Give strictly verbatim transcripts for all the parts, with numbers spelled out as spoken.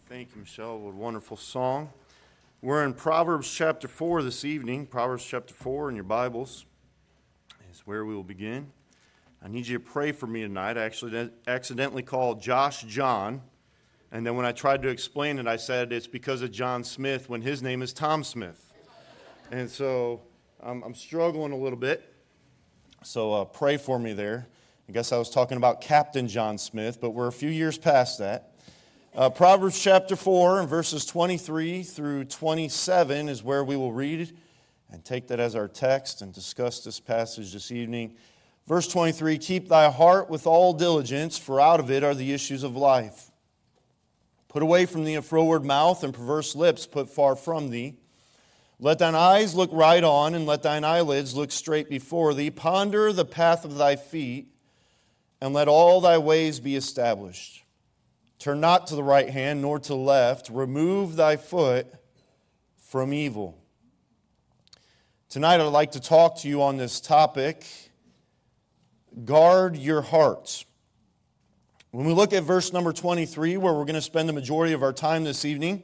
Thank you, Michelle. What a wonderful song. We're in Proverbs chapter four this evening. Proverbs chapter four in your Bibles is where we will begin. I need you to pray for me tonight. I actually accidentally called Josh John, and then when I tried to explain it, I said it's because of John Smith when his name is Tom Smith. And so um, I'm struggling a little bit, so uh, pray for me there. I guess I was talking about Captain John Smith, but we're a few years past that. Uh, Proverbs chapter four and verses twenty-three through twenty-seven is where we will read and take that as our text and discuss this passage this evening. Verse twenty-three, keep thy heart with all diligence, for out of it are the issues of life. Put away from thee a froward mouth, and perverse lips put far from thee. Let thine eyes look right on, and let thine eyelids look straight before thee. Ponder the path of thy feet, and let all thy ways be established. Turn not to the right hand, nor to the left. Remove thy foot from evil. Tonight I'd like to talk to you on this topic, guard your heart. When we look at verse number twenty-three, where we're going to spend the majority of our time this evening,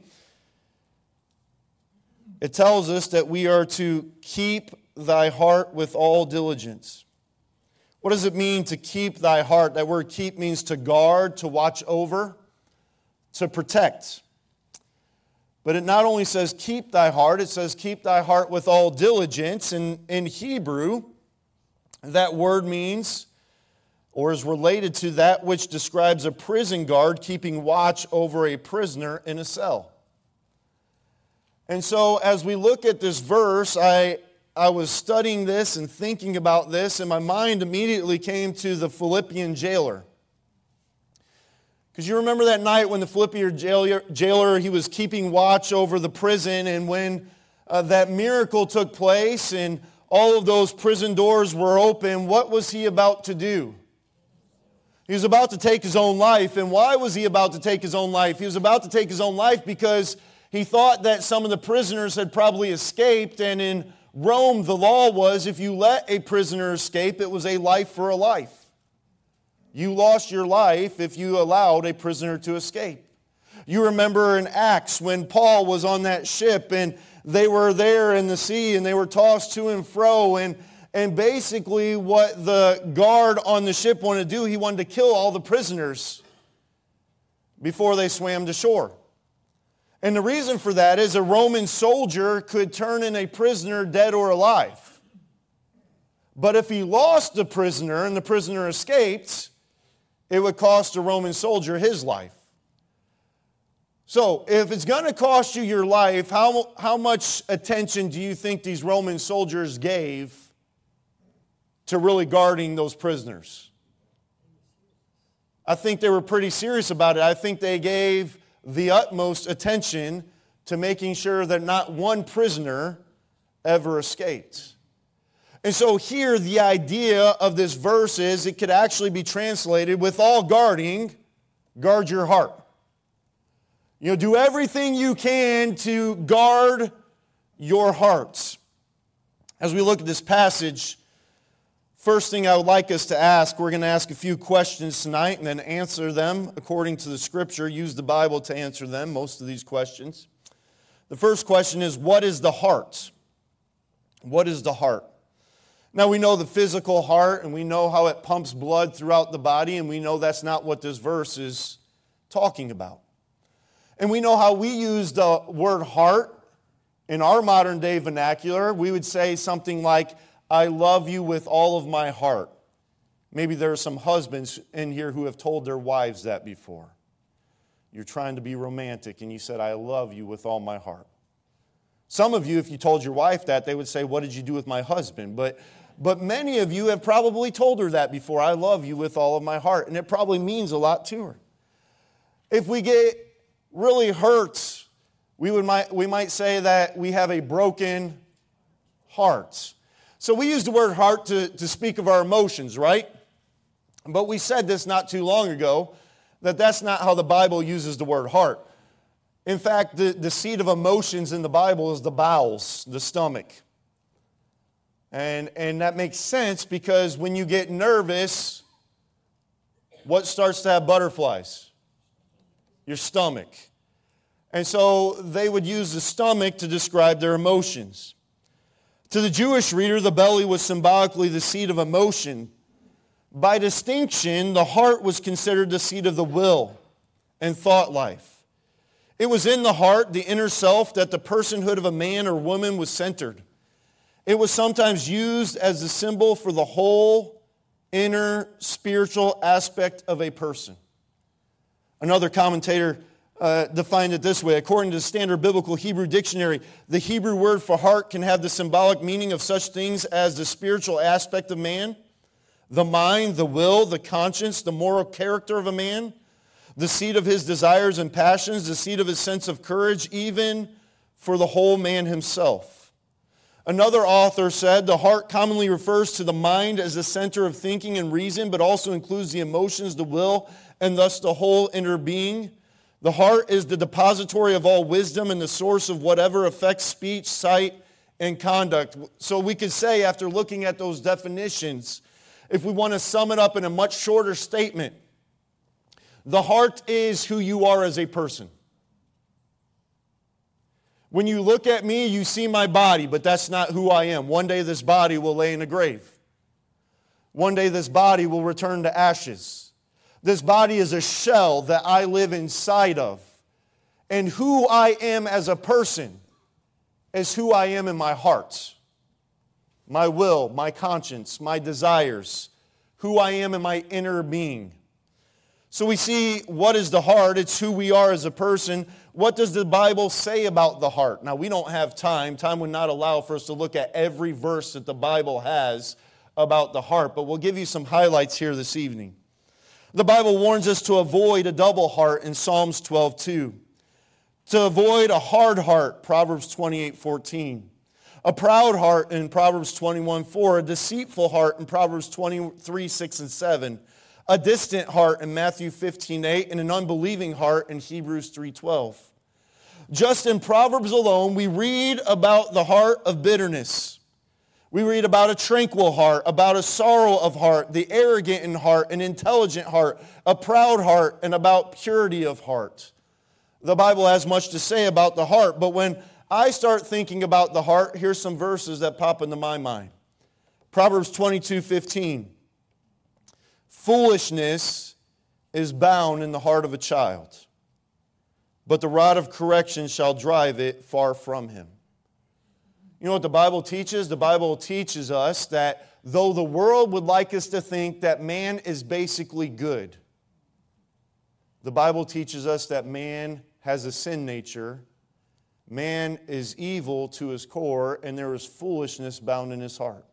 it tells us that we are to keep thy heart with all diligence. What does it mean to keep thy heart? That word keep means to guard, to watch over, to protect. But it not only says keep thy heart, it says keep thy heart with all diligence. And in Hebrew, that word means, or is related to that which describes a prison guard keeping watch over a prisoner in a cell. And so as we look at this verse, I, I was studying this and thinking about this, and my mind immediately came to the Philippian jailer. Because you remember that night when the Philippian jailer, jailer, he was keeping watch over the prison, and when uh, that miracle took place and all of those prison doors were open, what was he about to do? He was about to take his own life. And why was he about to take his own life? He was about to take his own life because he thought that some of the prisoners had probably escaped, and in Rome the law was if you let a prisoner escape, it was a life for a life. You lost your life if you allowed a prisoner to escape. You remember in Acts when Paul was on that ship and they were there in the sea and they were tossed to and fro, and, and basically what the guard on the ship wanted to do, he wanted to kill all the prisoners before they swam to shore. And the reason for that is a Roman soldier could turn in a prisoner dead or alive. But if he lost the prisoner and the prisoner escaped, it would cost a Roman soldier his life. So, if it's going to cost you your life, how, how much attention do you think these Roman soldiers gave to really guarding those prisoners? I think they were pretty serious about it. I think they gave the utmost attention to making sure that not one prisoner ever escaped. And so here the idea of this verse is it could actually be translated with all guarding, guard your heart. You know, do everything you can to guard your hearts. As we look at this passage, first thing I would like us to ask, we're going to ask a few questions tonight and then answer them according to the Scripture. Use the Bible to answer them, most of these questions. The first question is, what is the heart? What is the heart? Now, we know the physical heart, and we know how it pumps blood throughout the body, and we know that's not what this verse is talking about. And we know how we use the word heart in our modern day vernacular. We would say something like, I love you with all of my heart. Maybe there are some husbands in here who have told their wives that before. You're trying to be romantic, and you said, I love you with all my heart. Some of you, if you told your wife that, they would say, what did you do with my husband? But But many of you have probably told her that before. I love you with all of my heart. And it probably means a lot to her. If we get really hurt, we, would, might, we might say that we have a broken heart. So we use the word heart to, to speak of our emotions, right? But we said this not too long ago, that that's not how the Bible uses the word heart. In fact, the, the seat of emotions in the Bible is the bowels, the stomach. And, and that makes sense because when you get nervous, what starts to have butterflies? Your stomach. And so they would use the stomach to describe their emotions. To the Jewish reader, the belly was symbolically the seat of emotion. By distinction, the heart was considered the seat of the will and thought life. It was in the heart, the inner self, that the personhood of a man or woman was centered. It was sometimes used as the symbol for the whole inner spiritual aspect of a person. Another commentator uh, defined it this way. According to the Standard Biblical Hebrew Dictionary, the Hebrew word for heart can have the symbolic meaning of such things as the spiritual aspect of man, the mind, the will, the conscience, the moral character of a man, the seat of his desires and passions, the seat of his sense of courage, even for the whole man himself. Another author said, the heart commonly refers to the mind as the center of thinking and reason, but also includes the emotions, the will, and thus the whole inner being. The heart is the depository of all wisdom and the source of whatever affects speech, sight, and conduct. So we could say, after looking at those definitions, if we want to sum it up in a much shorter statement, the heart is who you are as a person. When you look at me, you see my body, but that's not who I am. One day this body will lay in a grave. One day this body will return to ashes. This body is a shell that I live inside of. And who I am as a person is who I am in my heart. My will, my conscience, my desires, who I am in my inner being. So we see what is the heart. It's who we are as a person. What does the Bible say about the heart? Now, we don't have time. Time would not allow for us to look at every verse that the Bible has about the heart, but we'll give you some highlights here this evening. The Bible warns us to avoid a double heart in Psalms twelve two. To avoid a hard heart, Proverbs twenty-eight fourteen. A proud heart in Proverbs twenty-one four. A deceitful heart in Proverbs twenty-three six and seven. A distant heart in Matthew fifteen eight, and an unbelieving heart in Hebrews three twelve. Just in Proverbs alone, we read about the heart of bitterness. We read about a tranquil heart, about a sorrow of heart, the arrogant in heart, an intelligent heart, a proud heart, and about purity of heart. The Bible has much to say about the heart, but when I start thinking about the heart, here's some verses that pop into my mind. Proverbs twenty-two fifteen. Foolishness is bound in the heart of a child, but the rod of correction shall drive it far from him. You know what the Bible teaches? The Bible teaches us that though the world would like us to think that man is basically good, the Bible teaches us that man has a sin nature, man is evil to his core, and there is foolishness bound in his heart.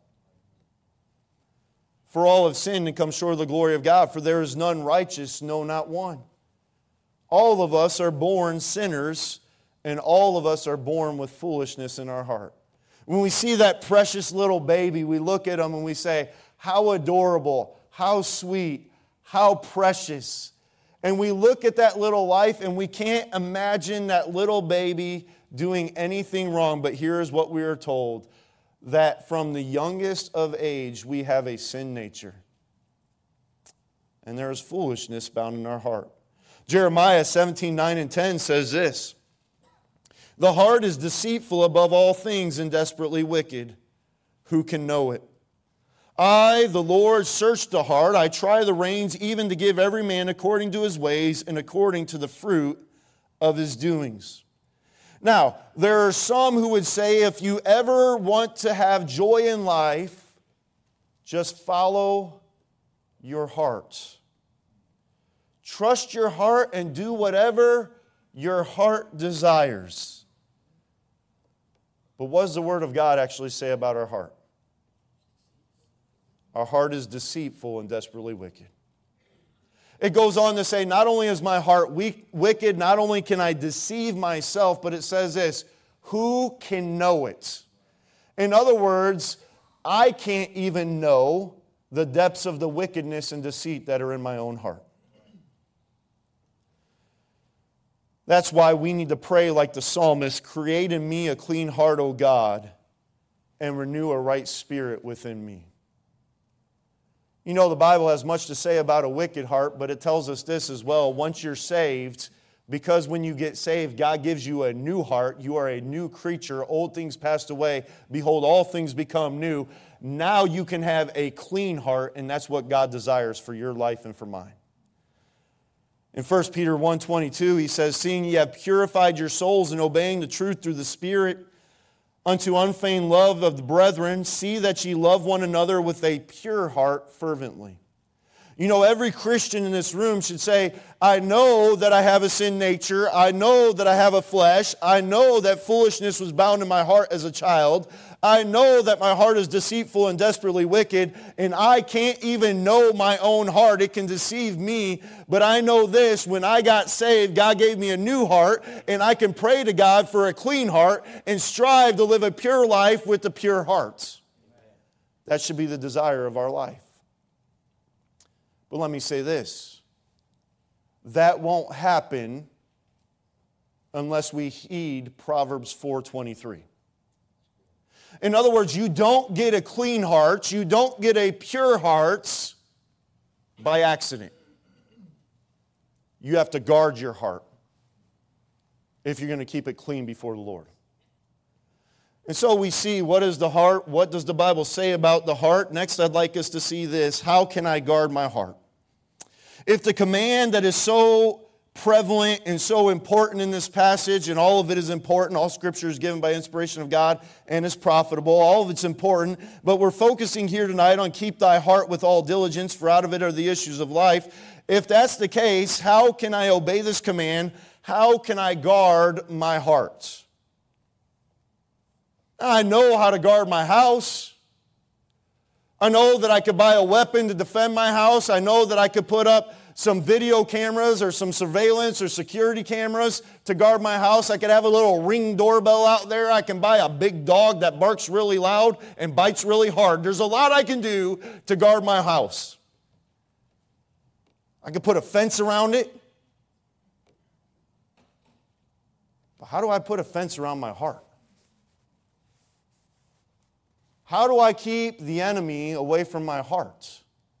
For all have sinned and come short of the glory of God, for there is none righteous, no, not one. All of us are born sinners, and all of us are born with foolishness in our heart. When we see that precious little baby, we look at them and we say, how adorable, how sweet, how precious. And we look at that little life and we can't imagine that little baby doing anything wrong. But here's what we are told, that from the youngest of age we have a sin nature. And there is foolishness bound in our heart. Jeremiah seventeen nine and ten says this, the heart is deceitful above all things and desperately wicked. Who can know it? I, the Lord, search the heart. I try the reins, even to give every man according to his ways and according to the fruit of his doings. Now, there are some who would say if you ever want to have joy in life, just follow your heart. Trust your heart and do whatever your heart desires. But what does the Word of God actually say about our heart? Our heart is deceitful and desperately wicked. It goes on to say, not only is my heart weak, wicked, not only can I deceive myself, but it says this, who can know it? In other words, I can't even know the depths of the wickedness and deceit that are in my own heart. That's why we need to pray like the psalmist, create in me a clean heart, O God, and renew a right spirit within me. You know, the Bible has much to say about a wicked heart, but it tells us this as well. Once you're saved, Because when you get saved, God gives you a new heart. You are a new creature. Old things passed away. Behold, all things become new. Now you can have a clean heart, and that's what God desires for your life and for mine. In First Peter one twenty-two, he says, seeing ye have purified your souls in obeying the truth through the Spirit, unto unfeigned love of the brethren, see that ye love one another with a pure heart fervently. You know, every Christian in this room should say, I know that I have a sin nature. I know that I have a flesh. I know that foolishness was bound in my heart as a child. I know that my heart is deceitful and desperately wicked, and I can't even know my own heart. It can deceive me, but I know this, when I got saved, God gave me a new heart, and I can pray to God for a clean heart and strive to live a pure life with a pure heart. That should be the desire of our life. But let me say this, that won't happen unless we heed Proverbs four twenty-three. In other words, you don't get a clean heart, you don't get a pure heart by accident. You have to guard your heart if you're going to keep it clean before the Lord. And so we see, what is the heart? What does the Bible say about the heart? Next, I'd like us to see this. How can I guard my heart? If the command that is so prevalent and so important in this passage, and all of it is important, all Scripture is given by inspiration of God and is profitable, all of it's important, but we're focusing here tonight on keep thy heart with all diligence, for out of it are the issues of life. If that's the case, how can I obey this command? How can I guard my heart? I know how to guard my house. I know that I could buy a weapon to defend my house. I know that I could put up some video cameras or some surveillance or security cameras to guard my house. I could have a little Ring doorbell out there. I can buy a big dog that barks really loud and bites really hard. There's a lot I can do to guard my house. I could put a fence around it. But how do I put a fence around my heart? How do I keep the enemy away from my heart?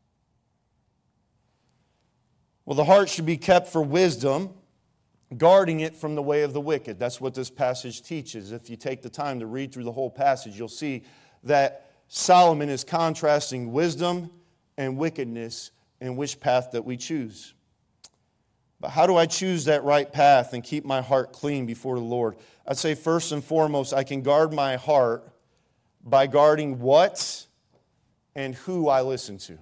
Well, the heart should be kept for wisdom, guarding it from the way of the wicked. That's what this passage teaches. If you take the time to read through the whole passage, you'll see that Solomon is contrasting wisdom and wickedness in which path that we choose. But how do I choose that right path and keep my heart clean before the Lord? I'd say first and foremost, I can guard my heart by guarding what and who I listen to.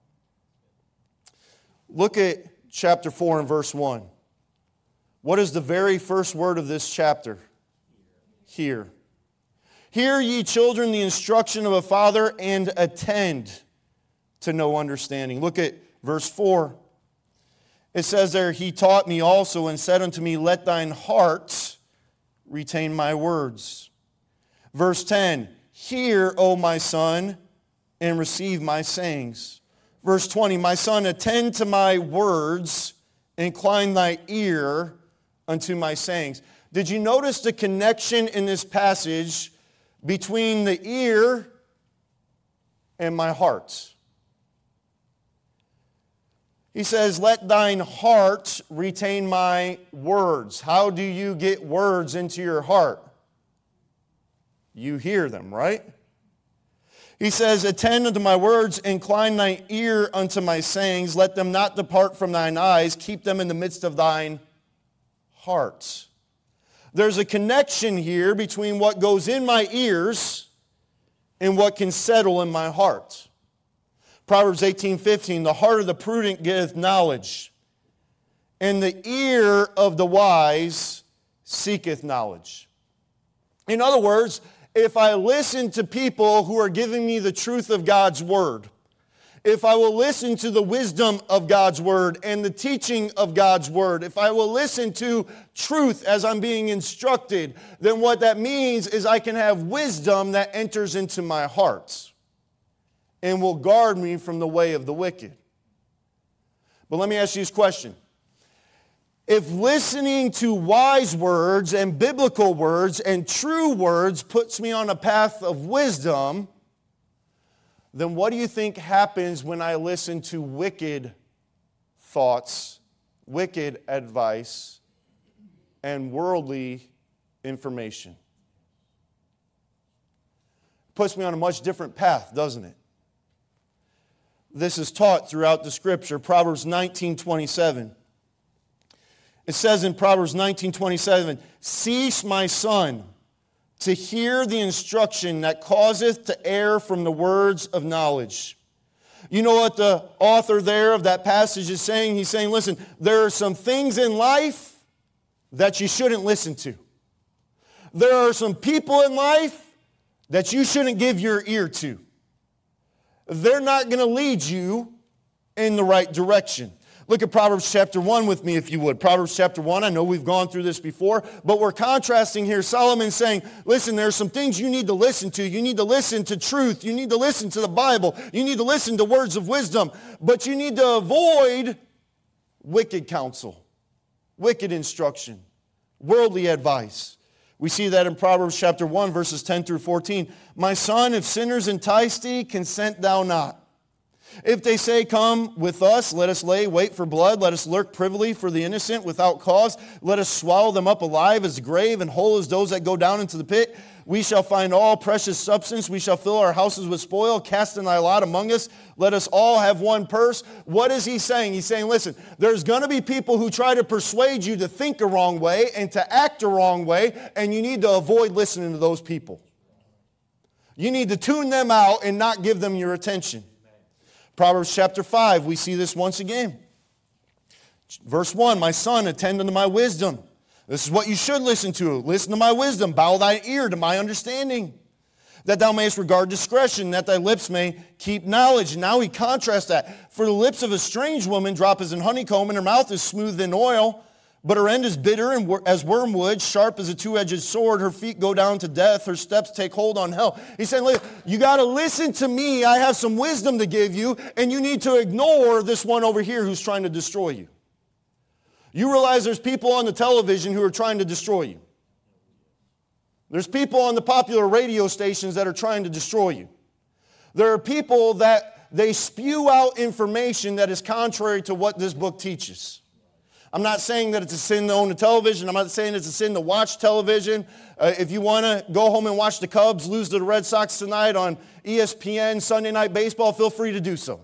Look at chapter four and verse one. What is the very first word of this chapter? Hear. Hear ye children the instruction of a father, and attend to know understanding. Look at verse four. It says there, he taught me also and said unto me, let thine heart retain my words. Verse ten, hear, O my son, and receive my sayings. Verse twenty, my son, attend to my words, incline thy ear unto my sayings. Did you notice the connection in this passage between the ear and my heart? He says, let thine heart retain my words. How do you get words into your heart? You hear them, right? He says, attend unto my words, incline thine ear unto my sayings, let them not depart from thine eyes, keep them in the midst of thine heart. There's a connection here between what goes in my ears and what can settle in my heart. Proverbs eighteen fifteen, the heart of the prudent getteth knowledge, and the ear of the wise seeketh knowledge. In other words, if I listen to people who are giving me the truth of God's Word, if I will listen to the wisdom of God's Word and the teaching of God's Word, if I will listen to truth as I'm being instructed, then what that means is I can have wisdom that enters into my heart and will guard me from the way of the wicked. But let me ask you this question. If listening to wise words and biblical words and true words puts me on a path of wisdom, then what do you think happens when I listen to wicked thoughts, wicked advice, and worldly information. Puts me on a much different path, doesn't it? This is taught throughout the Scripture. Proverbs nineteen twenty-seven. It says in Proverbs nineteen twenty-seven, "Cease, my son, to hear the instruction that causeth to err from the words of knowledge." You know what the author there of that passage is saying? He's saying, listen, there are some things in life that you shouldn't listen to. There are some people in life that you shouldn't give your ear to. They're not going to lead you in the right direction. Look at Proverbs chapter one with me if you would. Proverbs chapter one, I know we've gone through this before, but we're contrasting here. Solomon's saying, listen, there are some things you need to listen to. You need to listen to truth. You need to listen to the Bible. You need to listen to words of wisdom. But you need to avoid wicked counsel, wicked instruction, worldly advice. We see that in Proverbs chapter one, verses ten through fourteen. "My son, if sinners entice thee, consent thou not. If they say, come with us, let us lay wait for blood, let us lurk privily for the innocent without cause, let us swallow them up alive as the grave and whole as those that go down into the pit. We shall find all precious substance, we shall fill our houses with spoil, cast in thy lot among us, let us all have one purse." What is he saying? He's saying, listen, there's going to be people who try to persuade you to think a wrong way and to act a wrong way, and you need to avoid listening to those people. You need to tune them out and not give them your attention. Proverbs chapter five, we see this once again. Verse one, "My son, attend unto my wisdom." This is what you should listen to. "Listen to my wisdom, bow thy ear to my understanding. That thou mayest regard discretion, that thy lips may keep knowledge." And now he contrasts that. "For the lips of a strange woman drop as in honeycomb, and her mouth is smooth in oil. But her end is bitter and as wormwood, sharp as a two-edged sword. Her feet go down to death. Her steps take hold on hell." He's saying, look, you got to listen to me. I have some wisdom to give you, and you need to ignore this one over here who's trying to destroy you. You realize there's people on the television who are trying to destroy you. There's people on the popular radio stations that are trying to destroy you. There are people that they spew out information that is contrary to what this book teaches. I'm not saying that it's a sin to own a television. I'm not saying it's a sin to watch television. Uh, if you want to go home and watch the Cubs lose to the Red Sox tonight on E S P N, Sunday Night Baseball, feel free to do so.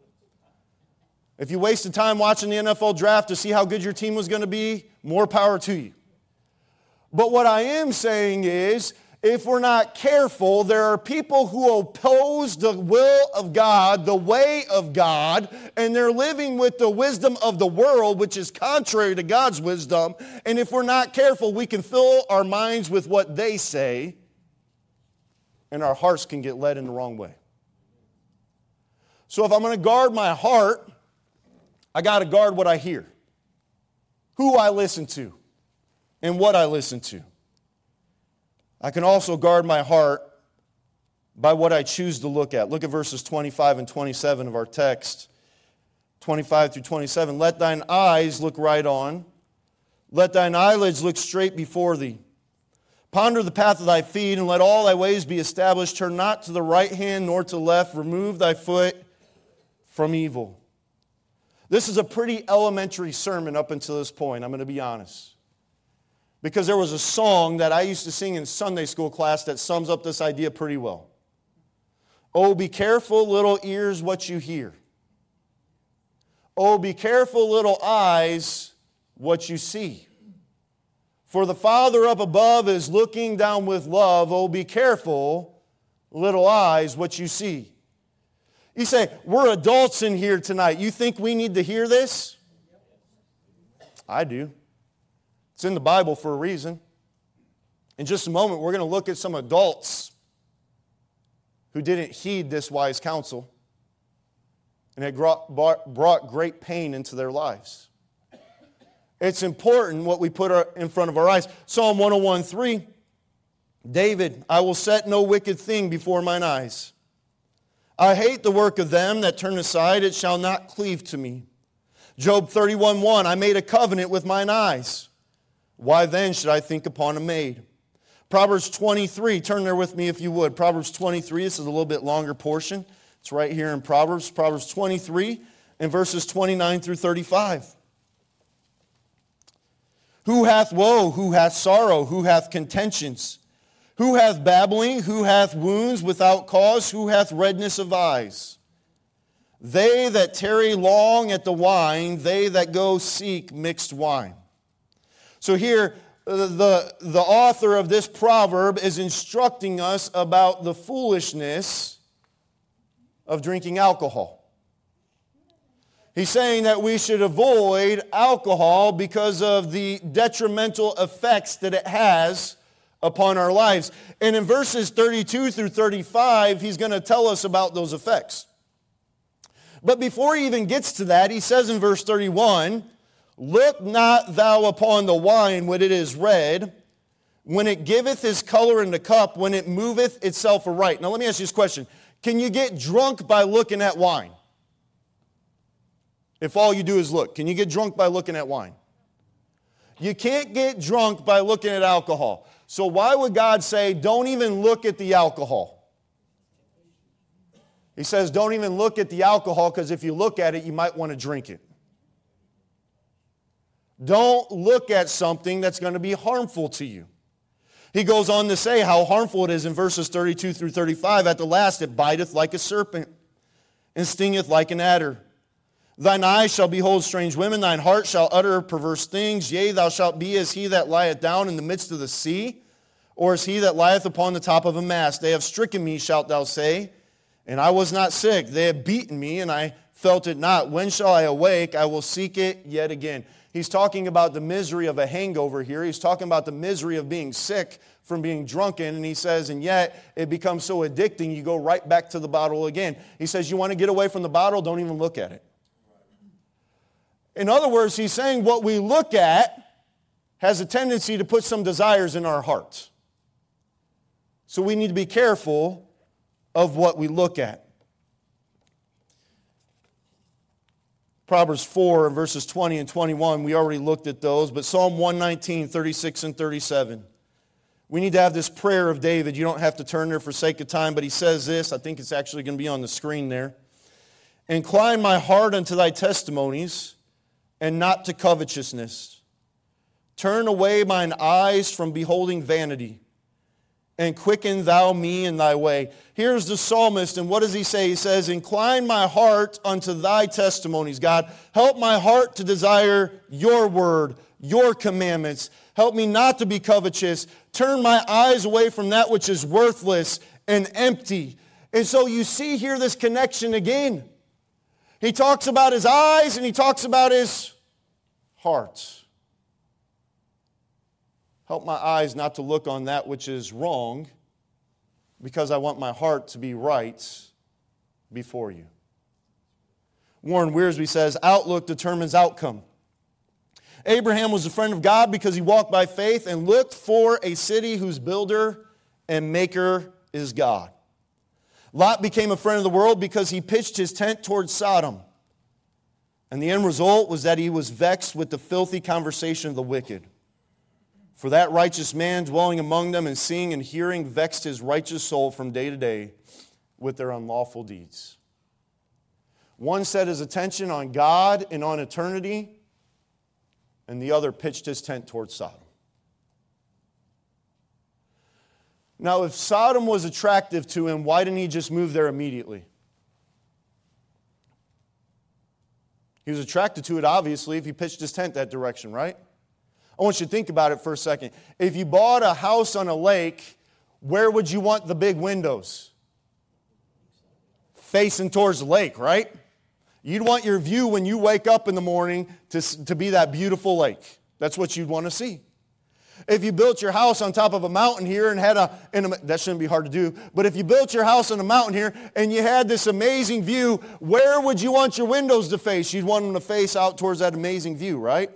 If you wasted time watching the N F L draft to see how good your team was going to be, more power to you. But what I am saying is, if we're not careful, there are people who oppose the will of God, the way of God, and they're living with the wisdom of the world, which is contrary to God's wisdom. And if we're not careful, we can fill our minds with what they say, and our hearts can get led in the wrong way. So if I'm going to guard my heart, I got to guard what I hear, who I listen to, and what I listen to. I can also guard my heart by what I choose to look at. Look at verses twenty-five and twenty-seven of our text. twenty-five through twenty-seven. "Let thine eyes look right on. Let thine eyelids look straight before thee. Ponder the path of thy feet, and let all thy ways be established. Turn not to the right hand nor to the left. Remove thy foot from evil." This is a pretty elementary sermon up until this point, I'm going to be honest. Because there was a song that I used to sing in Sunday school class that sums up this idea pretty well. "Oh, be careful, little ears, what you hear. Oh, be careful, little eyes, what you see. For the Father up above is looking down with love. Oh, be careful, little eyes, what you see." You say, we're adults in here tonight. You think we need to hear this? I do. It's in the Bible for a reason. In just a moment, we're going to look at some adults who didn't heed this wise counsel, and it brought great pain into their lives. It's important what we put in front of our eyes. Psalm one oh one three, David, "I will set no wicked thing before mine eyes. I hate the work of them that turn aside, it shall not cleave to me." Job thirty-one one, "I made a covenant with mine eyes. Why then should I think upon a maid?" Proverbs twenty-three, turn there with me if you would. Proverbs twenty-three, this is a little bit longer portion. It's right here in Proverbs. Proverbs twenty-three and verses twenty-nine through thirty-five. Who hath woe? Who hath sorrow? Who hath contentions? Who hath babbling? Who hath wounds without cause? Who hath redness of eyes? They that tarry long at the wine, they that go seek mixed wine. So here, the, the author of this proverb is instructing us about the foolishness of drinking alcohol. He's saying that we should avoid alcohol because of the detrimental effects that it has upon our lives. And in verses thirty-two through thirty-five, he's going to tell us about those effects. But before he even gets to that, he says in verse thirty-one, look not thou upon the wine when it is red, when it giveth his color in the cup, when it moveth itself aright. Now let me ask you this question. Can you get drunk by looking at wine? If all you do is look. Can you get drunk by looking at wine? You can't get drunk by looking at alcohol. So why would God say, don't even look at the alcohol? He says, don't even look at the alcohol, because if you look at it, you might want to drink it. Don't look at something that's going to be harmful to you. He goes on to say how harmful it is in verses thirty-two through thirty-five. At the last, it biteth like a serpent and stingeth like an adder. Thine eyes shall behold strange women, thine heart shall utter perverse things. Yea, thou shalt be as he that lieth down in the midst of the sea, or as he that lieth upon the top of a mast. They have stricken me, shalt thou say, and I was not sick. They have beaten me, and I felt it not. When shall I awake? I will seek it yet again. He's talking about the misery of a hangover here. He's talking about the misery of being sick from being drunken. And he says, and yet it becomes so addicting, you go right back to the bottle again. He says, you want to get away from the bottle? Don't even look at it. In other words, he's saying what we look at has a tendency to put some desires in our hearts. So we need to be careful of what we look at. Proverbs four, verses twenty and twenty-one, we already looked at those, but Psalm one nineteen, thirty-six and thirty-seven. We need to have this prayer of David. You don't have to turn there for sake of time, but he says this. I think it's actually going to be on the screen there. Incline my heart unto thy testimonies, and not to covetousness. Turn away mine eyes from beholding vanity, and quicken thou me in thy way. Here's the psalmist, and what does he say? He says, incline my heart unto thy testimonies, God. Help my heart to desire your word, your commandments. Help me not to be covetous. Turn my eyes away from that which is worthless and empty. And so you see here this connection again. He talks about his eyes and he talks about his heart. Help my eyes not to look on that which is wrong, because I want my heart to be right before you. Warren Wiersbe says, outlook determines outcome. Abraham was a friend of God because he walked by faith and looked for a city whose builder and maker is God. Lot became a friend of the world because he pitched his tent towards Sodom. And the end result was that he was vexed with the filthy conversation of the wicked. For that righteous man dwelling among them and seeing and hearing vexed his righteous soul from day to day with their unlawful deeds. One set his attention on God and on eternity, and the other pitched his tent towards Sodom. Now, if Sodom was attractive to him, why didn't he just move there immediately? He was attracted to it, obviously, if he pitched his tent that direction, right? I want you to think about it for a second. If you bought a house on a lake, where would you want the big windows? Facing towards the lake, right? You'd want your view when you wake up in the morning to, to be that beautiful lake. That's what you'd want to see. If you built your house on top of a mountain here and had a, and a, that shouldn't be hard to do, but if you built your house on a mountain here and you had this amazing view, where would you want your windows to face? You'd want them to face out towards that amazing view, right?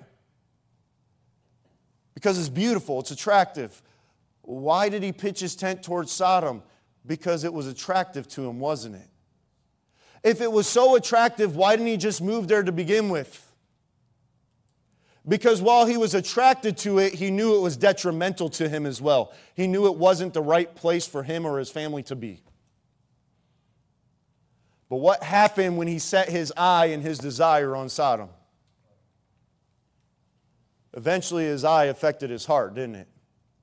Because it's beautiful, it's attractive. Why did he pitch his tent towards Sodom? Because it was attractive to him, wasn't it? If it was so attractive, why didn't he just move there to begin with? Because while he was attracted to it, he knew it was detrimental to him as well. He knew it wasn't the right place for him or his family to be. But what happened when he set his eye and his desire on Sodom? Eventually his eye affected his heart, didn't it?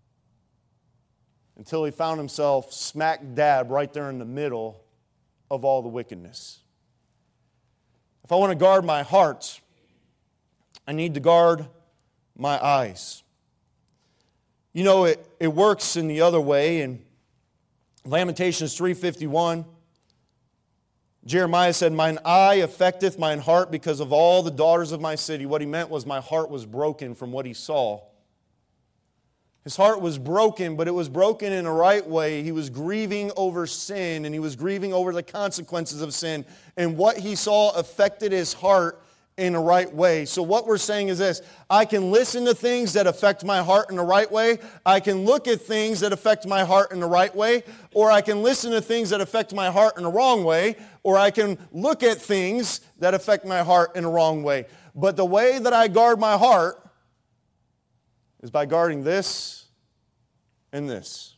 Until he found himself smack dab right there in the middle of all the wickedness. If I want to guard my heart, I need to guard my eyes. You know, it, it works in the other way. In Lamentations three fifty-one, Jeremiah said, "Mine eye affecteth mine heart because of all the daughters of my city." What he meant was my heart was broken from what he saw. His heart was broken, but it was broken in a right way. He was grieving over sin, and he was grieving over the consequences of sin. And what he saw affected his heart in a right way. So what we're saying is this: I can listen to things that affect my heart in the right way. I can look at things that affect my heart in the right way. Or I can listen to things that affect my heart in the wrong way. Or I can look at things that affect my heart in the wrong way. But the way that I guard my heart is by guarding this and this.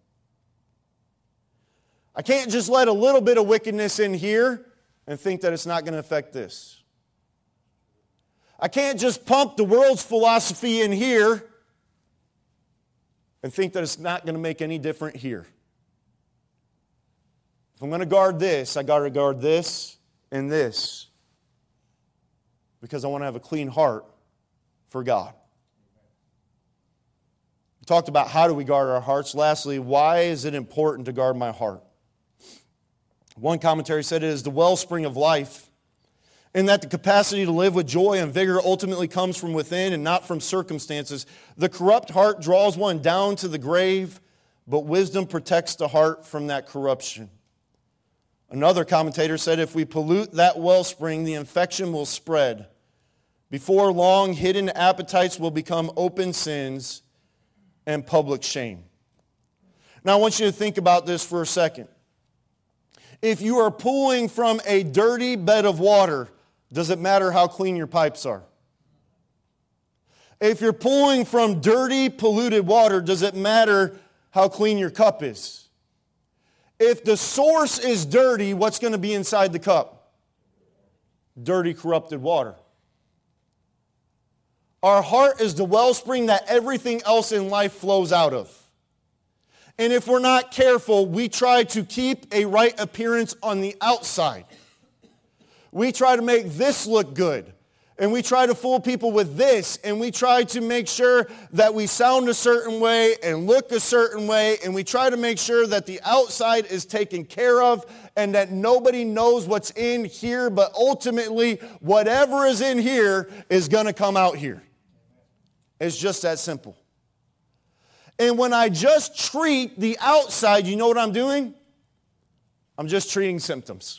I can't just let a little bit of wickedness in here and think that it's not going to affect this. I can't just pump the world's philosophy in here and think that it's not going to make any different here. If I'm going to guard this, I got to guard this and this, because I want to have a clean heart for God. We talked about how do we guard our hearts. Lastly, why is it important to guard my heart? One commentary said it is the wellspring of life, and that the capacity to live with joy and vigor ultimately comes from within and not from circumstances. The corrupt heart draws one down to the grave, but wisdom protects the heart from that corruption. Another commentator said if we pollute that wellspring, the infection will spread. Before long, hidden appetites will become open sins and public shame. Now I want you to think about this for a second. If you are pulling from a dirty bed of water, does it matter how clean your pipes are? If you're pulling from dirty, polluted water, does it matter how clean your cup is? If the source is dirty, what's going to be inside the cup? Dirty, corrupted water. Our heart is the wellspring that everything else in life flows out of. And if we're not careful, we try to keep a right appearance on the outside. We try to make this look good. And we try to fool people with this. And we try to make sure that we sound a certain way and look a certain way. And we try to make sure that the outside is taken care of and that nobody knows what's in here. But ultimately, whatever is in here is going to come out here. It's just that simple. And when I just treat the outside, you know what I'm doing? I'm just treating symptoms.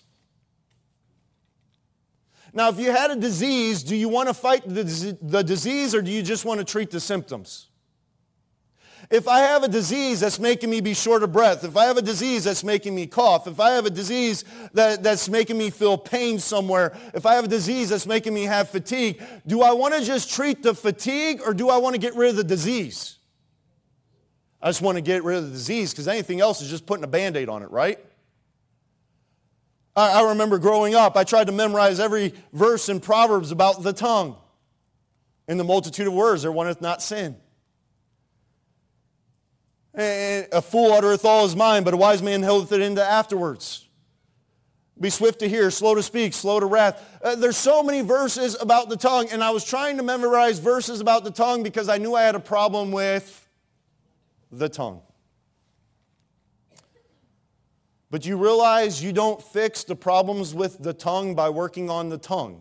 Now, if you had a disease, do you want to fight the, the disease or do you just want to treat the symptoms? If I have a disease that's making me be short of breath, if I have a disease that's making me cough, if I have a disease that, that's making me feel pain somewhere, if I have a disease that's making me have fatigue, do I want to just treat the fatigue or do I want to get rid of the disease? I just want to get rid of the disease because anything else is just putting a Band-Aid on it, right? I, I remember growing up, I tried to memorize every verse in Proverbs about the tongue. In the multitude of words, there waneth not sin. And a fool uttereth all his mind, but a wise man holdeth it into afterwards. Be swift to hear, slow to speak, slow to wrath. Uh, there's so many verses about the tongue, and I was trying to memorize verses about the tongue because I knew I had a problem with the tongue. But you realize you don't fix the problems with the tongue by working on the tongue.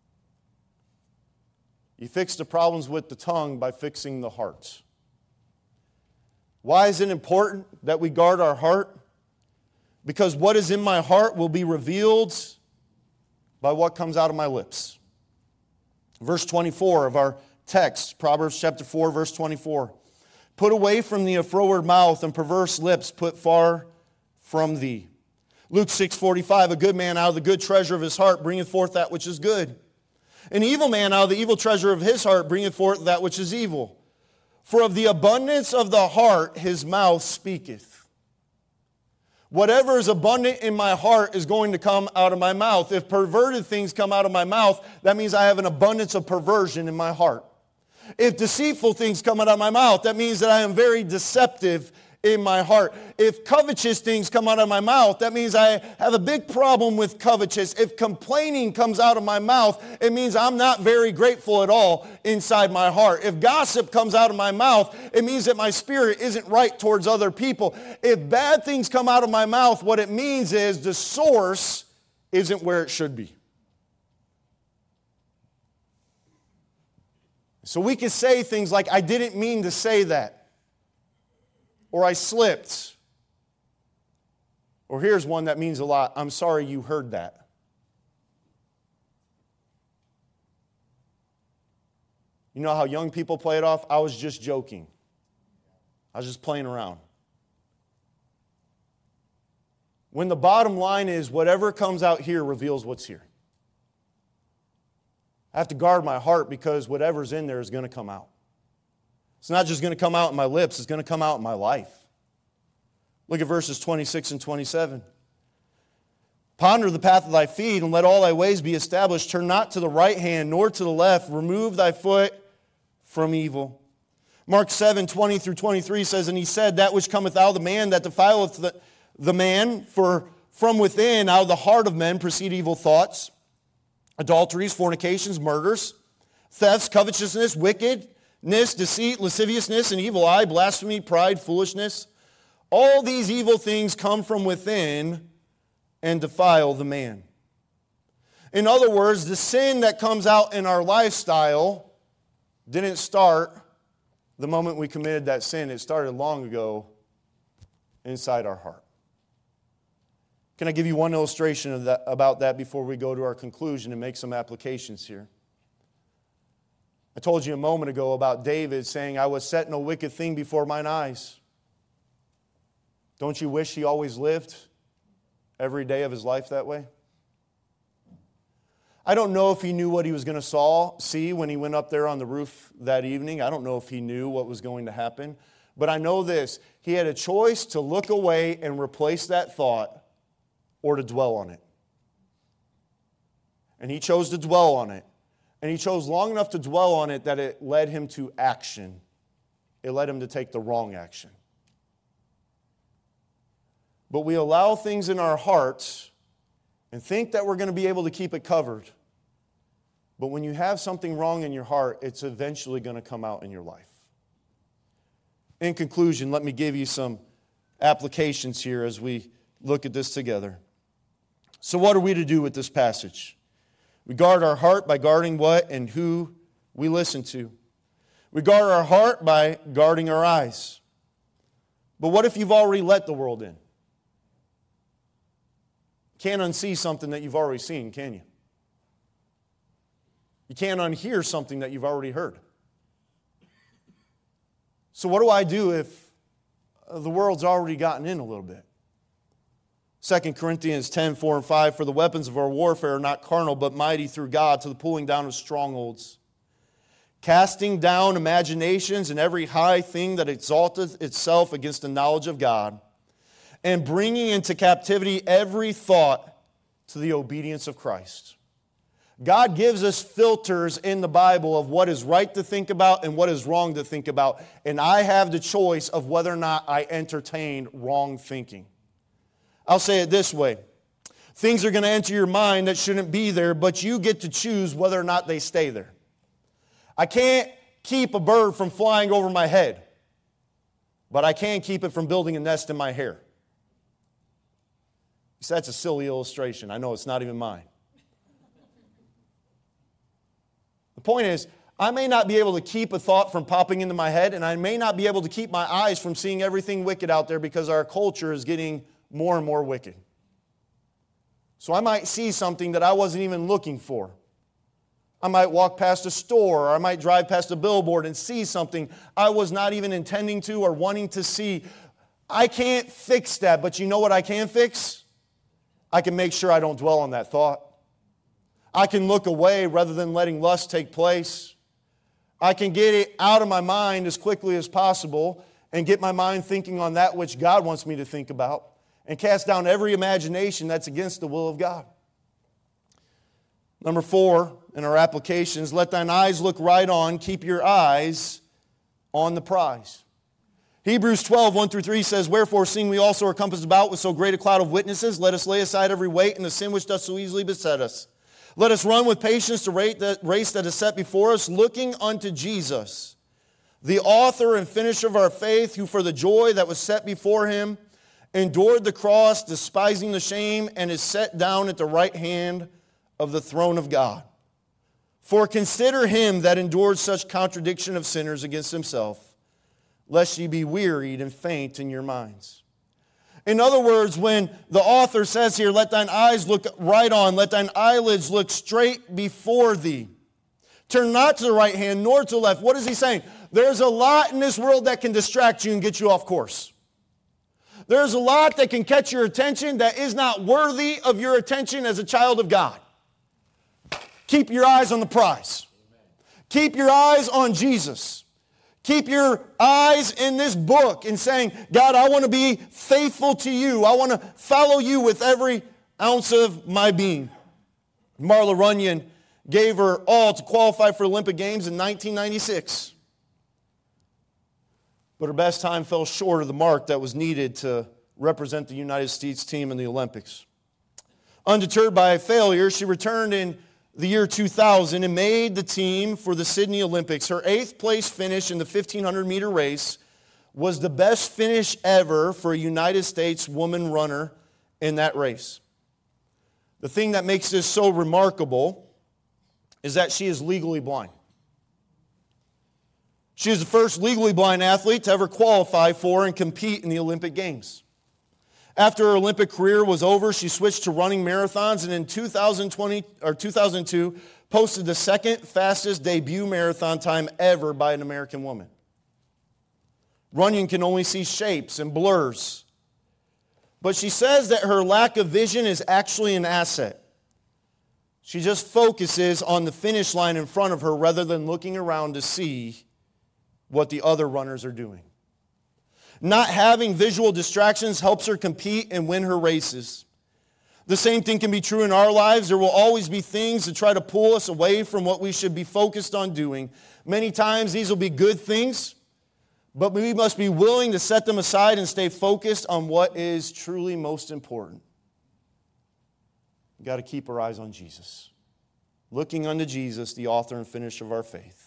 You fix the problems with the tongue by fixing the heart. Why is it important that we guard our heart? Because what is in my heart will be revealed by what comes out of my lips. Verse twenty-four of our text, Proverbs chapter four, verse twenty-four. Put away from thee a froward mouth and perverse lips put far from thee. Luke six forty-five, a good man out of the good treasure of his heart bringeth forth that which is good. An evil man out of the evil treasure of his heart bringeth forth that which is evil. For of the abundance of the heart his mouth speaketh. Whatever is abundant in my heart is going to come out of my mouth. If perverted things come out of my mouth, that means I have an abundance of perversion in my heart. If deceitful things come out of my mouth, that means that I am very deceptive in my heart. If covetous things come out of my mouth, that means I have a big problem with covetous. If complaining comes out of my mouth, it means I'm not very grateful at all inside my heart. If gossip comes out of my mouth, it means that my spirit isn't right towards other people. If bad things come out of my mouth, what it means is the source isn't where it should be. So we can say things like, I didn't mean to say that. Or I slipped. Or here's one that means a lot. I'm sorry you heard that. You know how young people play it off? I was just joking. I was just playing around. When the bottom line is whatever comes out here reveals what's here. I have to guard my heart because whatever's in there is going to come out. It's not just going to come out in my lips, it's going to come out in my life. Look at verses twenty-six and twenty-seven. Ponder the path of thy feet, and let all thy ways be established. Turn not to the right hand, nor to the left. Remove thy foot from evil. Mark seven, twenty through twenty-three says, And he said, That which cometh out of the man, that defileth the, the man, for from within, out of the heart of men, proceed evil thoughts, adulteries, fornications, murders, thefts, covetousness, wickedness, deceit, lasciviousness, and evil eye, blasphemy, pride, foolishness. All these evil things come from within and defile the man. In other words, the sin that comes out in our lifestyle didn't start the moment we committed that sin. It started long ago inside our heart. Can I give you one illustration of that, about that before we go to our conclusion and make some applications here? I told you a moment ago about David saying, I was setting a wicked thing before mine eyes. Don't you wish he always lived every day of his life that way? I don't know if he knew what he was going to saw, see when he went up there on the roof that evening. I don't know if he knew what was going to happen. But I know this. He had a choice to look away and replace that thought or to dwell on it. And he chose to dwell on it. And he chose long enough to dwell on it that it led him to action. It led him to take the wrong action. But we allow things in our hearts and think that we're going to be able to keep it covered. But when you have something wrong in your heart, it's eventually going to come out in your life. In conclusion, let me give you some applications here as we look at this together. So what are we to do with this passage? We guard our heart by guarding what and who we listen to. We guard our heart by guarding our eyes. But what if you've already let the world in? Can't unsee something that you've already seen, can you? You can't unhear something that you've already heard. So what do I do if the world's already gotten in a little bit? Second Corinthians ten, four and five, For the weapons of our warfare are not carnal, but mighty through God to the pulling down of strongholds, casting down imaginations and every high thing that exalteth itself against the knowledge of God, and bringing into captivity every thought to the obedience of Christ. God gives us filters in the Bible of what is right to think about and what is wrong to think about. And I have the choice of whether or not I entertain wrong thinking. I'll say it this way. Things are going to enter your mind that shouldn't be there, but you get to choose whether or not they stay there. I can't keep a bird from flying over my head, but I can keep it from building a nest in my hair. So that's a silly illustration. I know it's not even mine. The point is, I may not be able to keep a thought from popping into my head, and I may not be able to keep my eyes from seeing everything wicked out there because our culture is getting more and more wicked. So I might see something that I wasn't even looking for. I might walk past a store, or I might drive past a billboard and see something I was not even intending to or wanting to see. I can't fix that, but you know what I can fix? I can make sure I don't dwell on that thought. I can look away rather than letting lust take place. I can get it out of my mind as quickly as possible and get my mind thinking on that which God wants me to think about and cast down every imagination that's against the will of God. Number four, in our applications, let thine eyes look right on, keep your eyes on the prize. Hebrews twelve, one through three says, wherefore, seeing we also are compassed about with so great a cloud of witnesses, let us lay aside every weight and the sin which doth so easily beset us. Let us run with patience the race that is set before us, looking unto Jesus, the author and finisher of our faith, who for the joy that was set before him endured the cross, despising the shame, and is set down at the right hand of the throne of God. For consider him that endured such contradiction of sinners against himself, lest ye be wearied and faint in your minds. In other words, when the author says here, let thine eyes look right on, let thine eyelids look straight before thee. Turn not to the right hand nor to the left. What is he saying? There's a lot in this world that can distract you and get you off course. There's a lot that can catch your attention that is not worthy of your attention as a child of God. Keep your eyes on the prize. Keep your eyes on Jesus. Keep your eyes in this book and saying, God, I want to be faithful to you. I want to follow you with every ounce of my being. Marla Runyon gave her all to qualify for Olympic Games in nineteen ninety-six. But her best time fell short of the mark that was needed to represent the United States team in the Olympics. Undeterred by failure, she returned in the year two thousand and made the team for the Sydney Olympics. Her eighth place finish in the fifteen hundred meter race was the best finish ever for a United States woman runner in that race. The thing that makes this so remarkable is that she is legally blind. She is the first legally blind athlete to ever qualify for and compete in the Olympic Games. After her Olympic career was over, she switched to running marathons, and in two thousand twenty or two thousand two posted the second fastest debut marathon time ever by an American woman. Runyon can only see shapes and blurs, but she says that her lack of vision is actually an asset. She just focuses on the finish line in front of her rather than looking around to see what the other runners are doing. Not having visual distractions helps her compete and win her races. The same thing can be true in our lives. There will always be things that try to pull us away from what we should be focused on doing. Many times these will be good things, but we must be willing to set them aside and stay focused on what is truly most important. We've got to keep our eyes on Jesus. Looking unto Jesus, the author and finisher of our faith.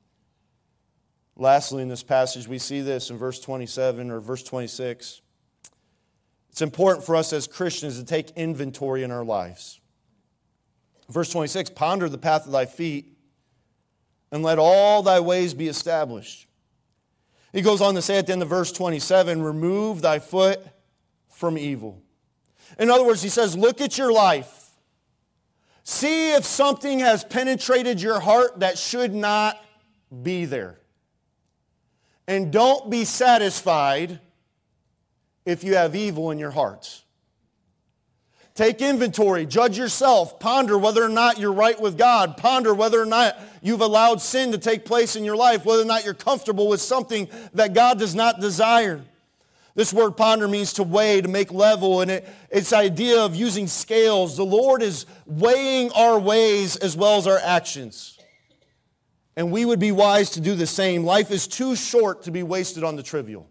Lastly, in this passage, we see this in verse twenty-seven or verse twenty-six. It's important for us as Christians to take inventory in our lives. Verse twenty-six, ponder the path of thy feet, and let all thy ways be established. He goes on to say at the end of verse twenty-seven, remove thy foot from evil. In other words, he says, look at your life. See if something has penetrated your heart that should not be there. And don't be satisfied if you have evil in your heart. Take inventory, judge yourself, ponder whether or not you're right with God, ponder whether or not you've allowed sin to take place in your life, whether or not you're comfortable with something that God does not desire. This word ponder means to weigh, to make level, and it, it's the idea of using scales. The Lord is weighing our ways as well as our actions. And we would be wise to do the same. Life is too short to be wasted on the trivial.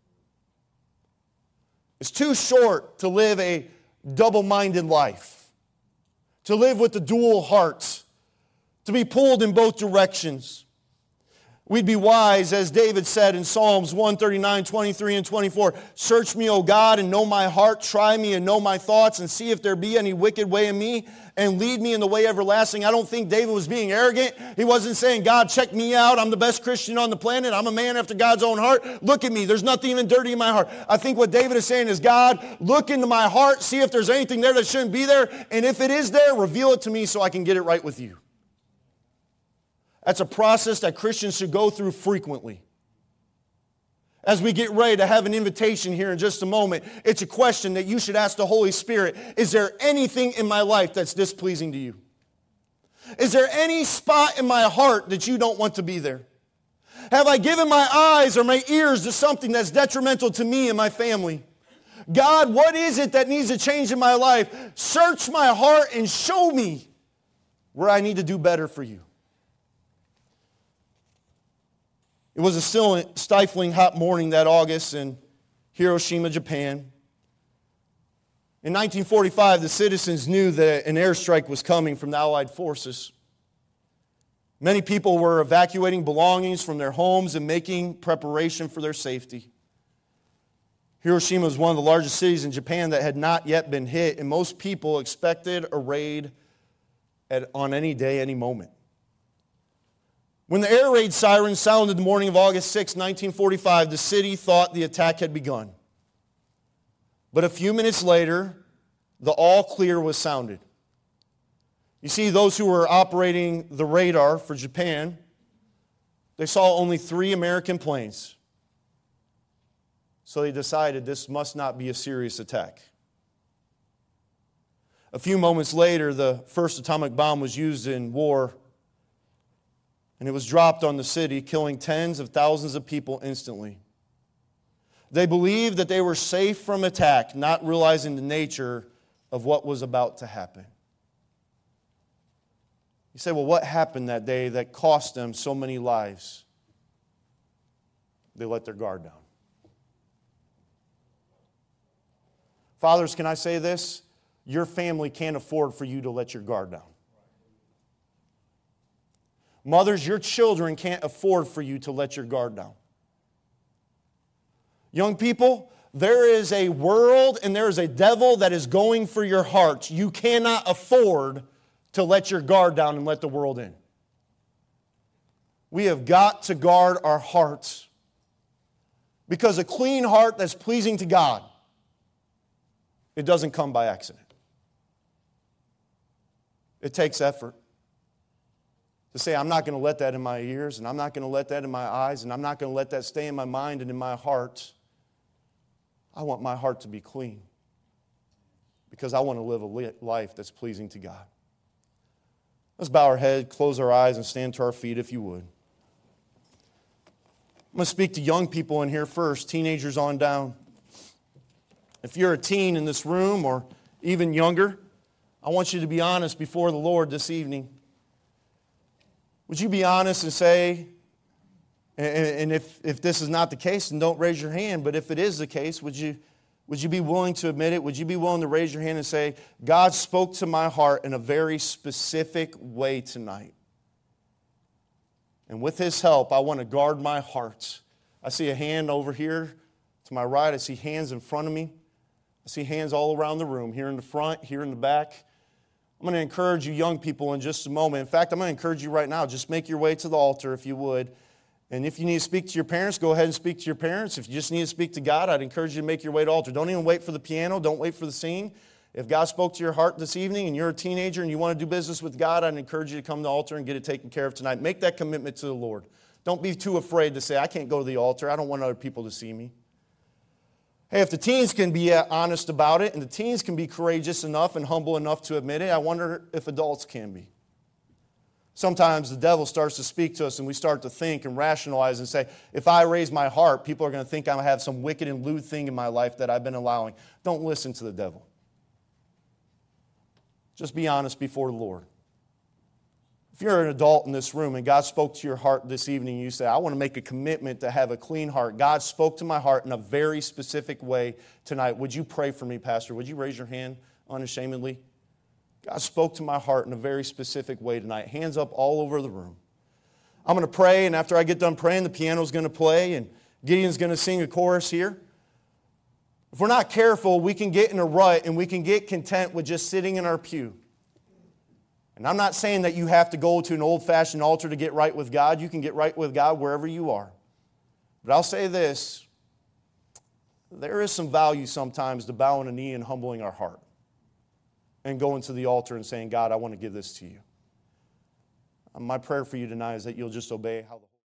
It's too short to live a double-minded life, to live with a dual heart, to be pulled in both directions. We'd be wise, as David said in Psalms one thirty-nine, twenty-three, and twenty-four, search me, O God, and know my heart. Try me and know my thoughts, and see if there be any wicked way in me, and lead me in the way everlasting. I don't think David was being arrogant. He wasn't saying, God, check me out. I'm the best Christian on the planet. I'm a man after God's own heart. Look at me. There's nothing even dirty in my heart. I think what David is saying is, God, look into my heart, see if there's anything there that shouldn't be there, and if it is there, reveal it to me so I can get it right with you. That's a process that Christians should go through frequently. As we get ready to have an invitation here in just a moment, it's a question that you should ask the Holy Spirit. Is there anything in my life that's displeasing to you? Is there any spot in my heart that you don't want to be there? Have I given my eyes or my ears to something that's detrimental to me and my family? God, what is it that needs to change in my life? Search my heart and show me. where I need to do better for you. It was a still stifling hot morning that August in Hiroshima, Japan. In nineteen forty-five, the citizens knew that an airstrike was coming from the Allied forces. Many people were evacuating belongings from their homes and making preparation for their safety. Hiroshima was one of the largest cities in Japan that had not yet been hit, and most people expected a raid at, on any day, any moment. When the air raid siren sounded the morning of August sixth, nineteen forty-five, the city thought the attack had begun. But a few minutes later, the all clear was sounded. You see, those who were operating the radar for Japan, they saw only three American planes. So they decided this must not be a serious attack. A few moments later, the first atomic bomb was used in war, and it was dropped on the city, killing tens of thousands of people instantly. They believed that they were safe from attack, not realizing the nature of what was about to happen. You say, well, what happened that day that cost them so many lives? They let their guard down. Fathers, can I say this? Your family can't afford for you to let your guard down. Mothers, your children can't afford for you to let your guard down. Young people, there is a world and there is a devil that is going for your hearts. You cannot afford to let your guard down and let the world in. We have got to guard our hearts, because a clean heart that's pleasing to God, it doesn't come by accident. It takes effort to say, I'm not going to let that in my ears, and I'm not going to let that in my eyes, and I'm not going to let that stay in my mind and in my heart. I want my heart to be clean, because I want to live a life that's pleasing to God. Let's bow our head, close our eyes, and stand to our feet if you would. I'm going to speak to young people in here first, teenagers on down. If you're a teen in this room or even younger, I want you to be honest before the Lord this evening. Would you be honest and say, and if, if this is not the case, then don't raise your hand, but if it is the case, would you, would you be willing to admit it? Would you be willing to raise your hand and say, God spoke to my heart in a very specific way tonight. And with His help, I want to guard my heart. I see a hand over here to my right. I see hands in front of me. I see hands all around the room, here in the front, here in the back. I'm going to encourage you young people in just a moment. In fact, I'm going to encourage you right now. Just make your way to the altar if you would. And if you need to speak to your parents, go ahead and speak to your parents. If you just need to speak to God, I'd encourage you to make your way to the altar. Don't even wait for the piano. Don't wait for the singing. If God spoke to your heart this evening and you're a teenager and you want to do business with God, I'd encourage you to come to the altar and get it taken care of tonight. Make that commitment to the Lord. Don't be too afraid to say, I can't go to the altar. I don't want other people to see me. Hey, if the teens can be honest about it and the teens can be courageous enough and humble enough to admit it, I wonder if adults can be. Sometimes the devil starts to speak to us and we start to think and rationalize and say, if I raise my heart, people are going to think I have some wicked and lewd thing in my life that I've been allowing. Don't listen to the devil. Just be honest before the Lord. If you're an adult in this room and God spoke to your heart this evening, you say, I want to make a commitment to have a clean heart. God spoke to my heart in a very specific way tonight. Would you pray for me, Pastor? Would you raise your hand unashamedly? God spoke to my heart in a very specific way tonight. Hands up all over the room. I'm going to pray, and after I get done praying, the piano's going to play, and Gideon's going to sing a chorus here. If we're not careful, we can get in a rut, and we can get content with just sitting in our pew. And I'm not saying that you have to go to an old-fashioned altar to get right with God. You can get right with God wherever you are. But I'll say this. There is some value sometimes to bowing a knee and humbling our heart and going to the altar and saying, God, I want to give this to you. My prayer for you tonight is that you'll just obey how the